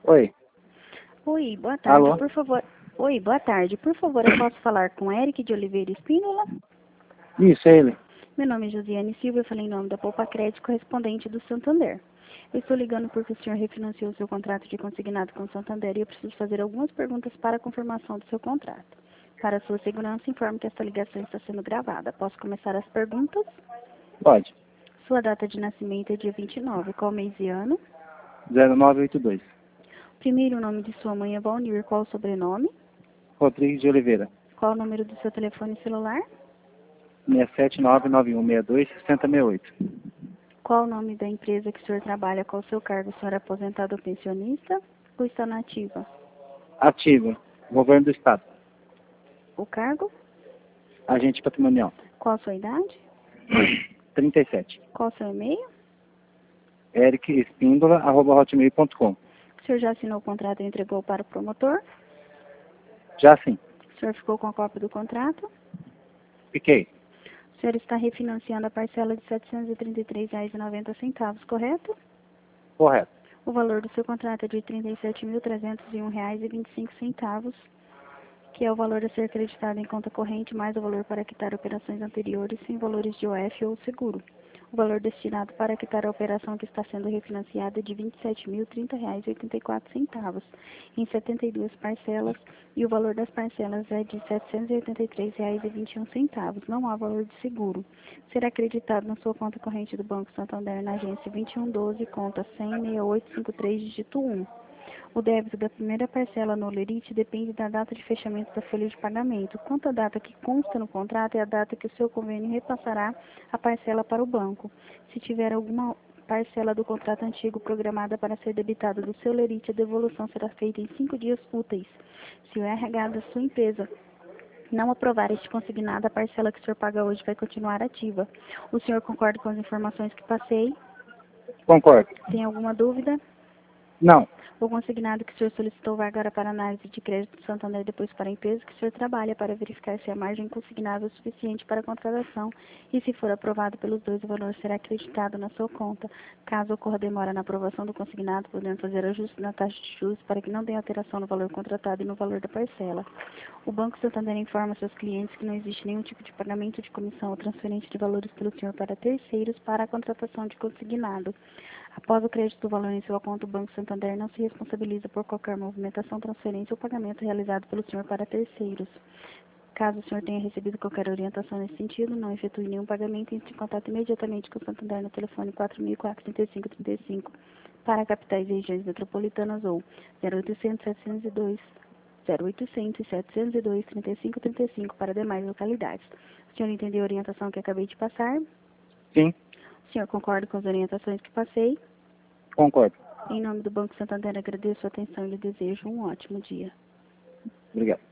Oi. Oi, boa tarde, Alô? por favor. Oi, boa tarde. Por favor, eu posso falar com Eric de Oliveira Espíndola? Isso, é ele. Meu nome é Josiane Silva, eu falei em nome da Poupa Crédito, correspondente do Santander. Eu estou ligando porque o senhor refinanciou seu contrato de consignado com o Santander e eu preciso fazer algumas perguntas para a confirmação do seu contrato. Para sua segurança, informo que esta ligação está sendo gravada. Posso começar as perguntas? Pode. Sua data de nascimento é dia 29. Qual mês e ano? 0982. Primeiro nome de sua mãe é Valnir. Qual o sobrenome? Rodrigues de Oliveira. Qual o número do seu telefone celular? 67991626068. Qual o nome da empresa que o senhor trabalha? Qual o seu cargo? O senhor é aposentado ou pensionista? Ou está na ativa? Ativo. Governo do Estado. O cargo? Agente patrimonial. Qual a sua idade? 37. Qual o seu e-mail? ericespíndola@hotmail.com. O senhor já assinou o contrato e entregou para o promotor? Já sim. O senhor ficou com a cópia do contrato? Fiquei. O senhor está refinanciando a parcela de R$ 733,90, correto? Correto. O valor do seu contrato é de R$ 37.301,25, que é o valor a ser acreditado em conta corrente, mais o valor para quitar operações anteriores sem valores de OF ou seguro. O valor destinado para quitar a operação que está sendo refinanciada é de R$ 27.030,84, em 72 parcelas, e o valor das parcelas é de R$ 783,21. Não há valor de seguro. Será acreditado na sua conta corrente do Banco Santander na agência 2112, conta 1006853, dígito 1. O débito da primeira parcela no Olerite depende da data de fechamento da folha de pagamento. Quanto à data que consta no contrato, é a data que o seu convênio repassará a parcela para o banco. Se tiver alguma parcela do contrato antigo programada para ser debitada do seu Olerite, a devolução será feita em 5 dias úteis. Se o RH da sua empresa não aprovar este consignado, a parcela que o senhor paga hoje vai continuar ativa. O senhor concorda com as informações que passei? Concordo. Tem alguma dúvida? Não. O consignado que o senhor solicitou vai agora para análise de crédito do Santander, depois para a empresa que o senhor trabalha, para verificar se a margem consignada é suficiente para a contratação e, se for aprovado pelos dois, o valor será acreditado na sua conta. Caso ocorra demora na aprovação do consignado, podemos fazer ajustes na taxa de juros para que não tenha alteração no valor contratado e no valor da parcela. O Banco Santander informa seus clientes que não existe nenhum tipo de pagamento de comissão ou transferência de valores pelo senhor para terceiros para a contratação de consignado. Após o crédito do valor em sua conta, o Banco Santander não se responsabiliza por qualquer movimentação, transferência ou pagamento realizado pelo senhor para terceiros. Caso o senhor tenha recebido qualquer orientação nesse sentido, não efetue nenhum pagamento e entre em contato imediatamente com o Santander no telefone 4004-3535 para capitais e regiões metropolitanas ou 0800-702 0800 702 3535 para demais localidades. O senhor entendeu a orientação que acabei de passar? Sim. O senhor concorda com as orientações que passei? Concordo. Em nome do Banco Santander, agradeço a atenção e lhe desejo um ótimo dia. Obrigado.